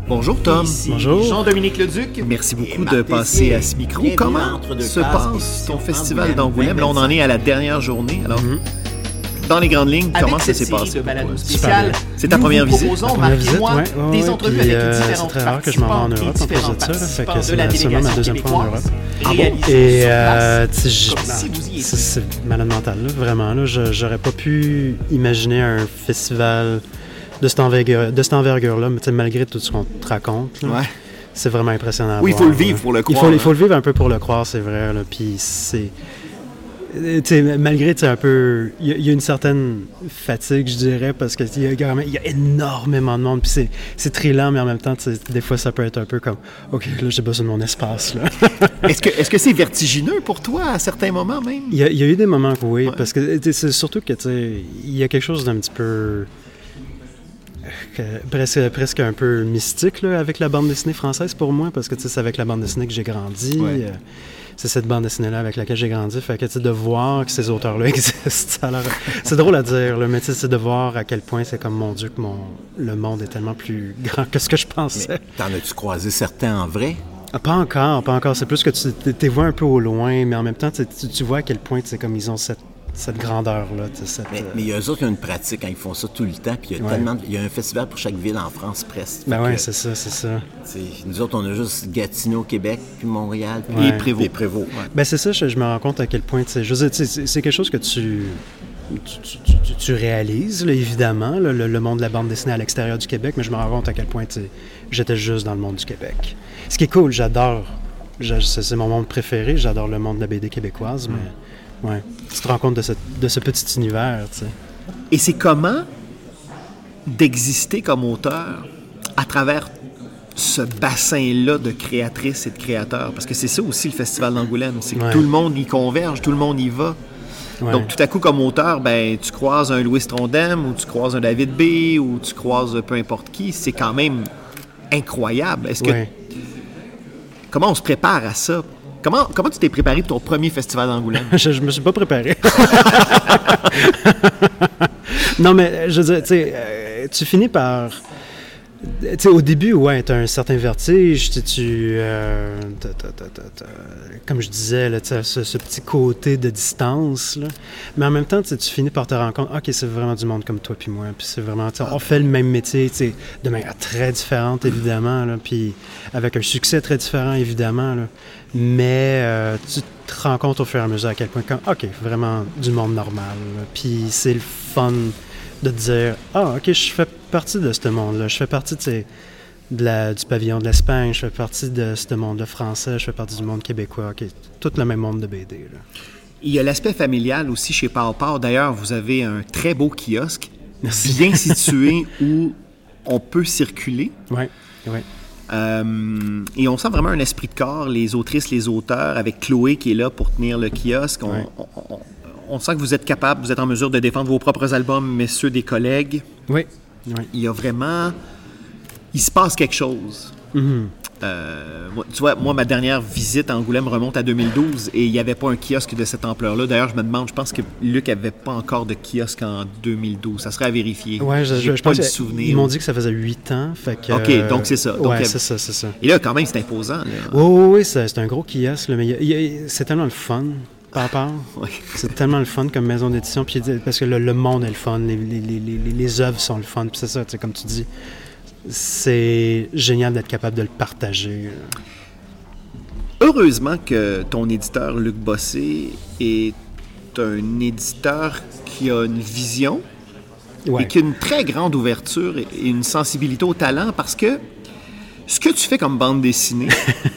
Bonjour Tom. Ici Bonjour. Jean-Dominique Leduc. Merci beaucoup de passer à ce micro. Comment se passe ton festival d'Angoulême? Là, on en est à la dernière journée. Alors, dans les grandes lignes, comment ça s'est passé? C'est ta première visite? Première visite, ouais. Des entrevues puis, avec c'est très rare que je m'en vais en Europe en plus de ça. Fait que c'est seulement ma deuxième fois en Europe. Ah bon? Et c'est malade mental, là, vraiment. Là, j'aurais pas pu imaginer un festival de cette envergure-là, mais malgré tout ce qu'on te raconte. Là, Ouais. c'est vraiment impressionnant. Oui, il faut le vivre pour le croire. Il faut le vivre un peu pour le croire, c'est vrai. Là, puis c'est... malgré un peu, il y a une certaine fatigue, je dirais, parce qu'il y a énormément de monde, puis c'est trillant, mais en même temps, des fois, ça peut être un peu comme, OK, là, j'ai besoin de mon espace, là. Est-ce que c'est vertigineux pour toi à certains moments même? Il y a eu des moments que oui, parce que c'est surtout que, il y a quelque chose d'un petit peu... presque un peu mystique là, avec la bande dessinée française pour moi, parce que c'est avec la bande dessinée que j'ai grandi. Ouais. C'est cette bande dessinée-là avec laquelle j'ai grandi. Fait que de voir que ces auteurs-là existent, alors, c'est drôle à dire, là, mais c'est de voir à quel point c'est comme, mon Dieu, que le monde est tellement plus grand que ce que je pensais. Mais t'en as-tu croisé certains en vrai? Pas encore. C'est plus que tu les vois un peu au loin, mais en même temps, tu vois à quel point comme ils ont cette grandeur-là. Mais eux autres, ils ont une pratique, quand ils font ça tout le temps, puis il y a un festival pour chaque ville en France, presque. Ben oui, c'est ça. Nous autres, on a juste Gatineau, Québec, puis Montréal, puis Ouais. Prévost. Ouais. Ben c'est ça, je me rends compte à quel point, je veux dire, c'est quelque chose que tu réalises, là, évidemment, là, le monde de la bande dessinée à l'extérieur du Québec, mais je me rends compte à quel point j'étais juste dans le monde du Québec. Ce qui est cool, c'est mon monde préféré, j'adore le monde de la BD québécoise, mais... Ouais. Tu te rends compte de ce petit univers, tu sais. Et c'est comment d'exister comme auteur à travers ce bassin-là de créatrices et de créateurs? Parce que c'est ça aussi le Festival d'Angoulême, c'est que tout le monde y converge, tout le monde y va. Ouais. Donc tout à coup, comme auteur, ben tu croises un Louis Trondheim ou tu croises un David B. ou tu croises peu importe qui, c'est quand même incroyable. Est-ce que comment on se prépare à ça? Comment tu t'es préparé pour ton premier festival d'Angoulême? Je me suis pas préparé. Non, mais je veux dire, tu finis par... au début, ouais, t'as un certain vertige, comme je disais, là, ce petit côté de distance, là. Mais en même temps, tu finis par te rendre compte, OK, c'est vraiment du monde comme toi puis moi, puis c'est vraiment, on fait le même métier, de manière très différente, évidemment, là, puis avec un succès très différent, évidemment, là. Mais tu te rends compte au fur et à mesure à quel point, OK, vraiment du monde normal, là. Puis c'est le fun de te dire, OK, je fais partie de ce monde-là, je fais partie du pavillon de l'Espagne, je fais partie de ce monde-là français, je fais partie du monde québécois, OK, tout le même monde de BD, là. Il y a l'aspect familial aussi chez Pow. D'ailleurs, vous avez un très beau kiosque, Merci. bien situé où on peut circuler. Oui. Et on sent vraiment un esprit de corps, les autrices, les auteurs, avec Chloé qui est là pour tenir le kiosque. On sent que vous êtes capable, vous êtes en mesure de défendre vos propres albums, mais ceux des collègues. Oui. Il y a vraiment... Il se passe quelque chose. Mm-hmm. Tu vois, moi, ma dernière visite à Angoulême remonte à 2012 et il n'y avait pas un kiosque de cette ampleur-là. D'ailleurs, je me demande, je pense que Luc n'avait pas encore de kiosque en 200012. Ça serait à vérifier. Oui, je pas pense le souvenir. Ils m'ont dit que ça faisait 8 ans. Fait que, OK, donc c'est ça. Donc, c'est ça. Et là, quand même, c'est imposant. Là. Oui, c'est un gros kiosque, là, mais c'est tellement le fun. Par rapport. Oui. C'est tellement le fun comme maison d'édition, puis parce que le monde est le fun, les œuvres sont le fun, puis c'est ça, comme tu dis, c'est génial d'être capable de le partager. Heureusement que ton éditeur, Luc Bossé, est un éditeur qui a une vision et qui a une très grande ouverture et une sensibilité au talent, parce que ce que tu fais comme bande dessinée...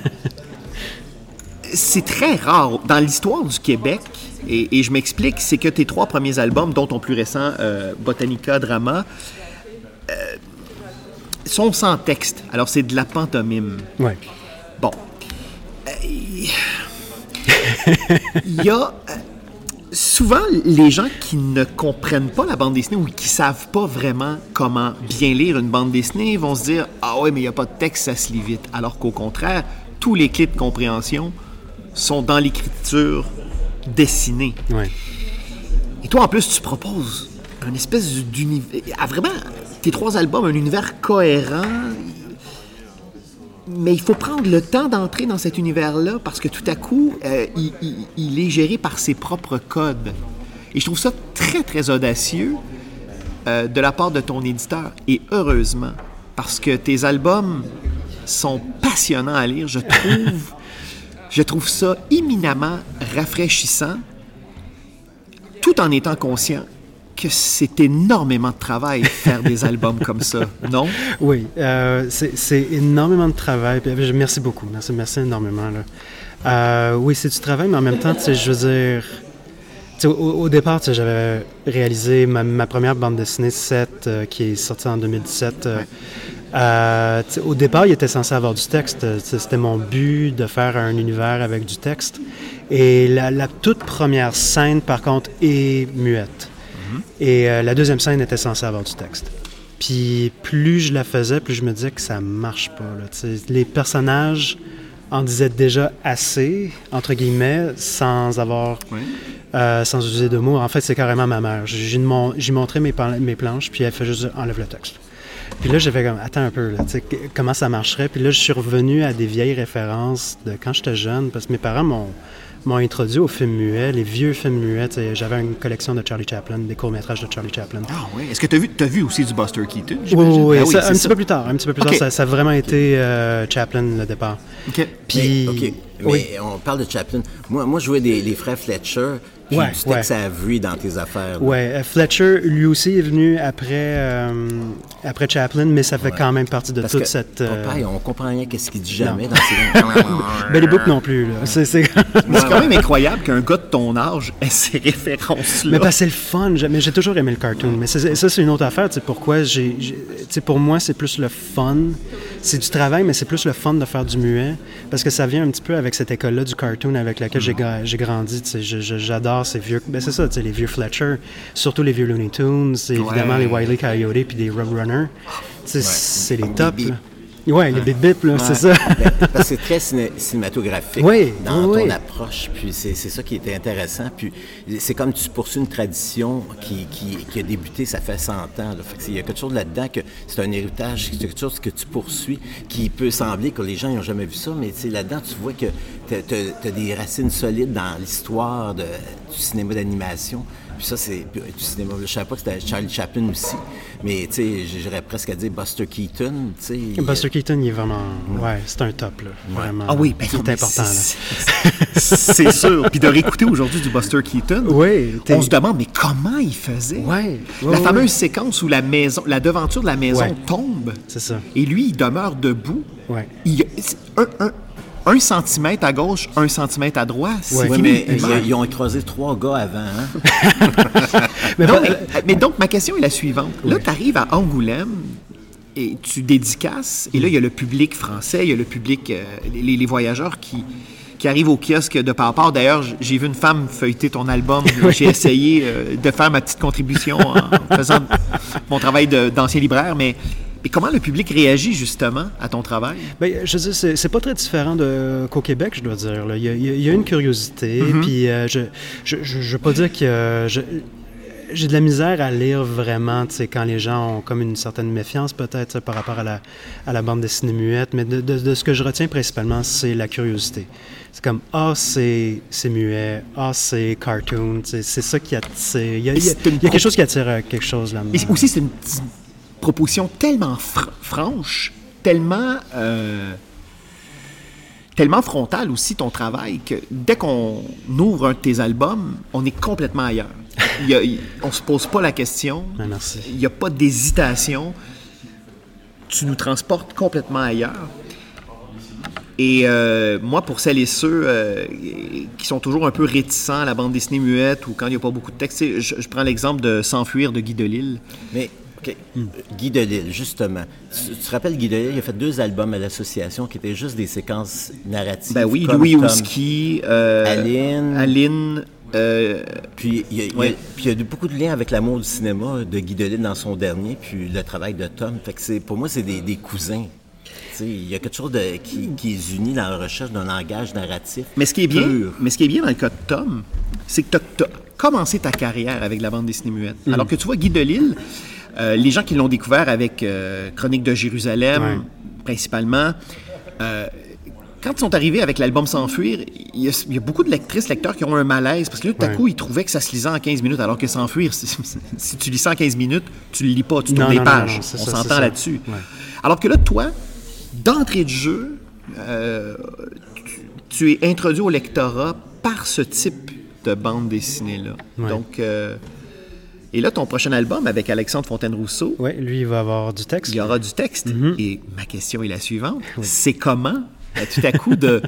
C'est très rare. Dans l'histoire du Québec, et je m'explique, c'est que tes 3 premiers albums, dont ton plus récent, Botanica, Drama, sont sans texte. Alors, c'est de la pantomime. Ouais. Bon. Il y a... souvent, les gens qui ne comprennent pas la bande dessinée ou qui ne savent pas vraiment comment bien lire une bande dessinée vont se dire « Ah ouais, mais il n'y a pas de texte, ça se lit vite. » Alors qu'au contraire, tous les clés de compréhension sont dans l'écriture dessinée. Ouais. Et toi, en plus, tu proposes une espèce d'univers... Vraiment, tes 3 albums, un univers cohérent. Mais il faut prendre le temps d'entrer dans cet univers-là parce que tout à coup, il est géré par ses propres codes. Et je trouve ça très, très audacieux de la part de ton éditeur. Et heureusement, parce que tes albums sont passionnants à lire. Je trouve ça éminemment rafraîchissant, tout en étant conscient que c'est énormément de travail faire des albums comme ça, non? Oui, c'est énormément de travail. Puis, merci beaucoup, merci énormément. Là. Oui, c'est du travail, mais en même temps, je veux dire... Au départ, j'avais réalisé ma première bande dessinée, 7, qui est sortie en 2017. Au départ, il était censé avoir du texte. C'était mon but de faire un univers avec du texte. Et la toute première scène, par contre, est muette. Et la deuxième scène était censée avoir du texte. Puis plus je la faisais, plus je me disais que ça marche pas. Là, les personnages en disaient déjà assez, entre guillemets, sans avoir... Oui. Sans utiliser de mots. En fait, c'est carrément ma mère. J'ai montré mes planches, puis elle fait juste « enlève le texte ». Puis là, j'ai fait comme « attends un peu, là, comment ça marcherait ?» Puis là, je suis revenu à des vieilles références de quand j'étais jeune, parce que mes parents m'ont introduit aux films muets, les vieux films muets. J'avais une collection de Charlie Chaplin, des courts-métrages de Charlie Chaplin. Ah oui. Est-ce que tu as vu aussi du Buster Keaton? Oui, un petit peu plus tard. Ça a vraiment été Chaplin, le départ. OK. Puis... Mais on parle de Chaplin. Moi je jouais les frères Fletcher. Puis du texte à Avery dans tes affaires. Oui, Fletcher, lui aussi, est venu après Chaplin, mais ça fait quand même partie de toute cette... Papa, on comprend rien qu'est-ce qu'il dit jamais dans ses... Ben, les boucles non plus, là. C'est quand même incroyable qu'un gars de ton âge ait ces références-là. Mais parce que c'est le fun. Mais j'ai toujours aimé le cartoon. Mais ça, c'est une autre affaire. Pourquoi pour moi, c'est plus le fun. C'est du travail, mais c'est plus le fun de faire du muet. Parce que ça vient un petit peu avec cette école-là du cartoon avec laquelle j'ai grandi. J'adore ces vieux... Ben c'est ça, les vieux Fletcher. Surtout les vieux Looney Tunes. Évidemment, les Wile E. Coyote puis des Roadrunner. C'est les tops, là. Oui, les bip-bip, là, c'est ça. Parce que c'est très cinématographique dans ton approche, puis c'est ça qui était intéressant. Puis c'est comme tu poursuis une tradition qui a débuté, ça fait 100 ans. Là. Fait que il y a quelque chose là-dedans que c'est un héritage, c'est quelque chose que tu poursuis, qui peut sembler que les gens n'ont jamais vu ça, mais là-dedans, tu vois que tu as des racines solides dans l'histoire du cinéma d'animation. Puis ça, c'est du cinéma. Je ne savais pas que c'était Charlie Chaplin aussi, mais tu sais, j'aurais presque à dire Buster Keaton. Buster Keaton, il est vraiment... Ouais, c'est un top, là. Vraiment. Ah oui, c'est important, là. C'est sûr. Puis de réécouter aujourd'hui du Buster Keaton, on se demande, mais comment il faisait? La fameuse séquence où la devanture de la maison tombe. C'est ça. Et lui, il demeure debout. Ouais. Un centimètre à gauche, 1 centimètre à droite. C'est fini. Mais ils ont écrasé 3 gars avant. Hein? mais donc, ma question est la suivante. Là, tu arrives à Angoulême et tu dédicaces. Et là, il y a le public français, il y a le public, les voyageurs qui arrivent au kiosque de Papa. D'ailleurs, j'ai vu une femme feuilleter ton album. J'ai essayé de faire ma petite contribution en faisant mon travail d'ancien libraire, mais comment le public réagit justement à ton travail? Bien, je veux dire, c'est pas très différent qu'au Québec, je dois dire. Là. Il y a une curiosité, puis je veux pas dire que j'ai de la misère à lire vraiment, quand les gens ont comme une certaine méfiance peut-être par rapport à la bande dessinée muette, mais de ce que je retiens principalement, c'est la curiosité. C'est comme, c'est muet, c'est cartoon, c'est ça qui attire. Il y a quelque chose qui attire quelque chose là-dedans. Et aussi, c'est une proposition tellement franche, tellement frontale aussi, ton travail, que dès qu'on ouvre un de tes albums, on est complètement ailleurs. On se pose pas la question. Merci. Il n'y a pas d'hésitation. Tu nous transportes complètement ailleurs. Et moi, pour celles et ceux qui sont toujours un peu réticents à la bande dessinée muette ou quand il n'y a pas beaucoup de texte, je prends l'exemple de S'enfuir de Guy Delisle. Mais OK. Guy Delisle, justement. Tu te rappelles Guy Delisle, il a fait 2 albums à l'association qui étaient juste des séquences narratives. Ben oui, Louis Ouski, Aline. Puis il y a beaucoup de liens avec l'amour du cinéma de Guy Delisle dans son dernier, puis le travail de Tom. Fait que pour moi, c'est des cousins. Il y a quelque chose qui les unit dans la recherche d'un langage narratif. Mais ce qui est bien dans le cas de Tom, c'est que tu as commencé ta carrière avec la bande dessinée muette. Alors que tu vois, Guy Delisle, les gens qui l'ont découvert avec Chronique de Jérusalem, principalement, Quand ils sont arrivés avec l'album S'enfuir, il y a beaucoup de lectrices, lecteurs qui ont un malaise parce que là, tout à coup, ils trouvaient que ça se lisait en 15 minutes, alors que S'enfuir, si tu lis ça en 15 minutes, tu le lis pas, tu tournes les pages. Non, on s'entend là-dessus. Ouais. Alors que là, toi, d'entrée de jeu, tu es introduit au lectorat par ce type de bande dessinée-là. Ouais. Donc, et là, ton prochain album avec Alexandre Fontaine-Rousseau... Oui, lui, il va avoir du texte. Il y aura du texte. Mm-hmm. Et ma question est la suivante. Oui. C'est comment... tout à coup, de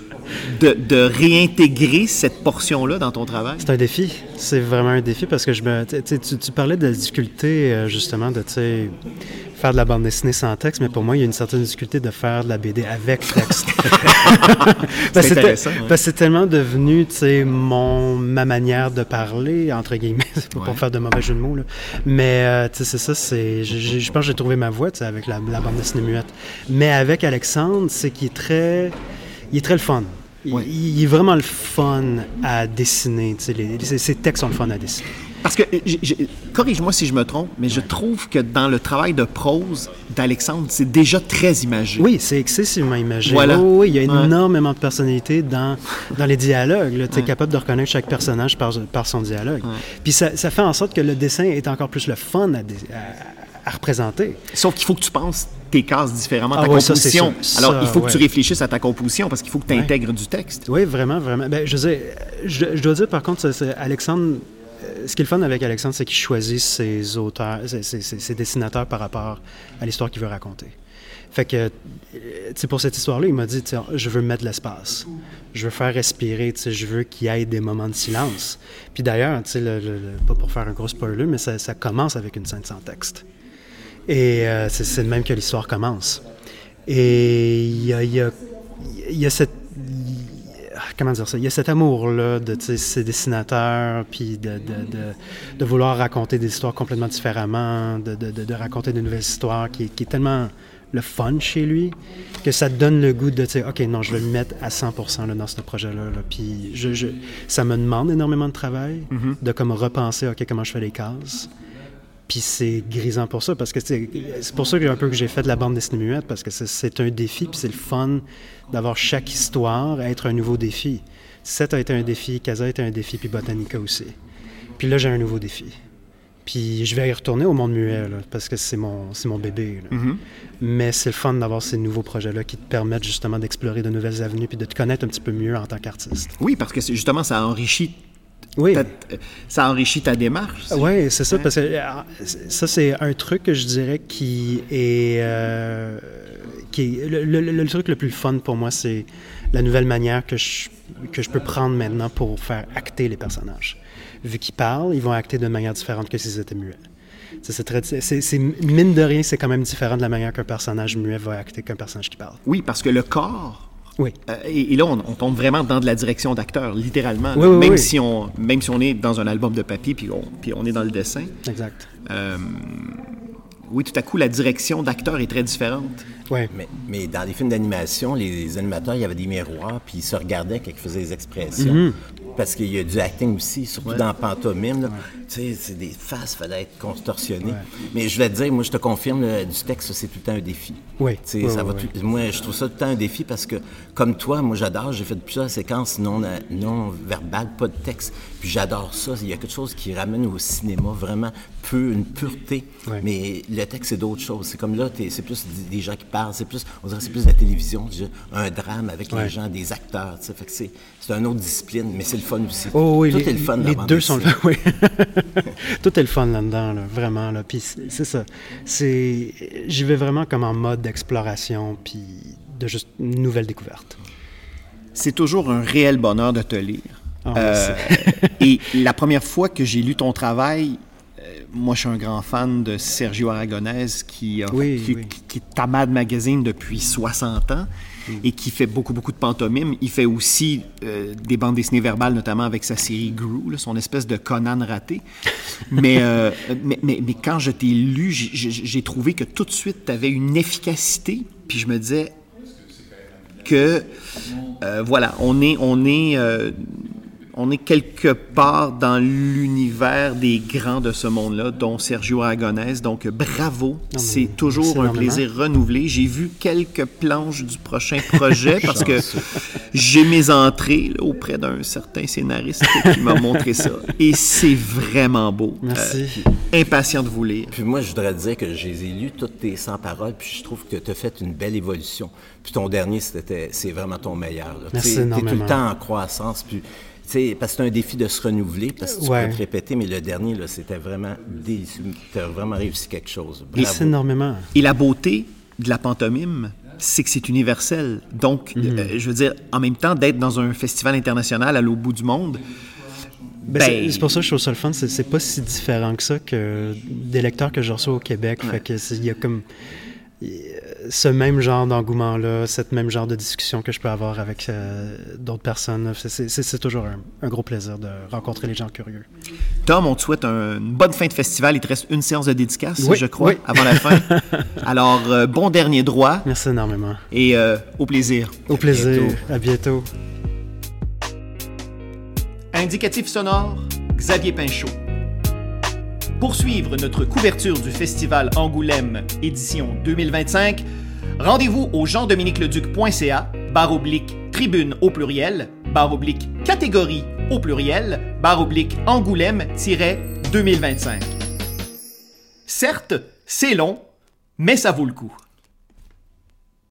réintégrer cette portion-là dans ton travail? C'est un défi. C'est vraiment un défi parce que tu parlais de la difficulté, justement, de faire de la bande dessinée sans texte, mais pour moi, il y a une certaine difficulté de faire de la BD avec texte. C'est intéressant. Parce que c'est tellement devenu, ma manière de parler, entre guillemets, pour pas faire de mauvais jeu de mots, là. Mais, c'est ça, je pense que j'ai trouvé ma voix, avec la bande dessinée muette. Mais avec Alexandre, c'est qu'il est très le fun. Il est vraiment le fun à dessiner. Ses textes sont le fun à dessiner. Parce que, corrige-moi si je me trompe, mais je trouve que dans le travail de prose d'Alexandre, c'est déjà très imagé. Oui, c'est excessivement imagé. Voilà. Oui, il y a énormément de personnalité dans les dialogues. Tu es capable de reconnaître chaque personnage par son dialogue. Puis ça fait en sorte que le dessin est encore plus le fun à représenter. Sauf qu'il faut que tu penses tes cases différemment, ta composition. Alors, il faut que tu réfléchisses à ta composition parce qu'il faut que tu intègres du texte. Oui, vraiment, vraiment. Ben, je dois dire, par contre, Alexandre... Ce qui est le fun avec Alexandre, c'est qu'il choisit ses auteurs, ses dessinateurs par rapport à l'histoire qu'il veut raconter. Fait que, pour cette histoire-là, il m'a dit, je veux mettre de l'espace. Je veux faire respirer, je veux qu'il y ait des moments de silence. Puis d'ailleurs, pas pour faire un gros spoiler, mais ça commence avec une scène sans texte. Et c'est de même que l'histoire commence. Et il y a cette... Comment dire ça? Il y a cet amour-là de ces dessinateurs, puis de vouloir raconter des histoires complètement différemment, de raconter de nouvelles histoires, qui est tellement le fun chez lui, que ça te donne le goût de dire, OK, non, je vais me mettre à 100% là, dans ce projet-là. Là. Puis ça me demande énormément de travail, de comme repenser, OK, comment je fais les cases. Puis c'est grisant pour ça, parce que c'est pour ça que j'ai fait de la bande dessinée muette, parce que c'est un défi, puis c'est le fun d'avoir chaque histoire être un nouveau défi. Seth a été un défi, Casa a été un défi, puis Botanica aussi. Puis là, j'ai un nouveau défi. Puis je vais y retourner au monde muet, là, parce que c'est mon bébé. Là. Mais c'est le fun d'avoir ces nouveaux projets-là qui te permettent justement d'explorer de nouvelles avenues, puis de te connaître un petit peu mieux en tant qu'artiste. Oui, parce que justement, ça enrichit. Oui. Ça enrichit ta démarche. Oui, c'est ça, parce que ça, c'est un truc que je dirais qui est le truc le plus fun pour moi, c'est la nouvelle manière que je peux prendre maintenant pour faire acter les personnages. Vu qu'ils parlent, ils vont acter de manière différente que s'ils étaient muets. C'est mine de rien, c'est quand même différent de la manière qu'un personnage muet va acter qu'un personnage qui parle. Oui, parce que le corps... Oui. Et là, on tombe vraiment dans de la direction d'acteur, littéralement. Oui, même si on est dans un album de papier, puis on est dans le dessin. Exact. Oui, tout à coup, la direction d'acteur est très différente. Oui. Mais dans les films d'animation, les animateurs, il y avait des miroirs, puis ils se regardaient quand ils faisaient des expressions. Parce qu'il y a du acting aussi, surtout dans Pantomime. Là. Tu sais, c'est des faces, il fallait être contorsionné. Mais je vais te dire, moi, je te confirme, du texte, c'est tout le temps un défi. Oui. Moi, je trouve ça tout le temps un défi parce que, comme toi, moi, j'adore, j'ai fait plusieurs séquences non verbales, pas de texte. Puis j'adore ça. Il y a quelque chose qui ramène au cinéma vraiment une pureté. Oui. Mais le texte, c'est d'autres choses. C'est comme là, c'est plus des gens qui parlent, on dirait que c'est plus de la télévision, un drame avec les gens, des acteurs. Fait que c'est une autre discipline, mais c'est le fun aussi. Oh, oui, tout est le fun les deux sont le fun, oui. Tout est le fun là-dedans, là, vraiment. Là. Puis c'est ça. J'y vais vraiment comme en mode d'exploration, puis de juste une nouvelle découverte. C'est toujours un réel bonheur de te lire. Et la première fois que j'ai lu ton travail, moi, je suis un grand fan de Sergio Aragonés qui est à Mad Magazine depuis 60 ans et qui fait beaucoup de pantomimes. Il fait aussi des bandes dessinées verbales, notamment avec sa série Gru, là, son espèce de Conan raté. Mais quand je t'ai lu, j'ai trouvé que tout de suite, tu avais une efficacité. Puis je me disais que, voilà, on On est quelque part dans l'univers des grands de ce monde-là, dont Sergio Aragonés. Donc, bravo. C'est toujours un plaisir renouvelé. J'ai vu quelques planches du prochain projet parce que j'ai mes entrées là, auprès d'un certain scénariste qui m'a montré ça. Et c'est vraiment beau. Merci. Impatient de vous lire. Puis moi, je voudrais dire que j'ai lu toutes tes 100 paroles, puis je trouve que tu as fait une belle évolution. Puis ton dernier, c'est vraiment ton meilleur. Là. Merci énormément. T'es tout le temps en croissance, puis... parce que c'est un défi de se renouveler, parce que tu peux te répéter, mais le dernier, là, c'était vraiment délicieux. Tu as vraiment réussi quelque chose. Bravo. Merci énormément. Et la beauté de la pantomime, c'est que c'est universel. Donc, je veux dire, en même temps, d'être dans un festival international à l'autre bout du monde... c'est pour ça que je trouve ça le fun. C'est pas si différent que ça que des lecteurs que je reçois au Québec. Fait que il y a comme... ce même genre d'engouement-là, ce même genre de discussion que je peux avoir avec d'autres personnes. C'est toujours un gros plaisir de rencontrer les gens curieux. Tom, on te souhaite une bonne fin de festival. Il te reste une séance de dédicace, je crois, avant la fin. Alors, bon dernier droit. Merci énormément. Et au plaisir. Au plaisir. À bientôt. Indicatif sonore, Xavier Pinchot. Pour suivre notre couverture du Festival Angoulême édition 2025, rendez-vous au jean-dominique-leduc.ca/tribune au pluriel, /catégorie au pluriel, /Angoulême-2025. Certes, c'est long, mais ça vaut le coup.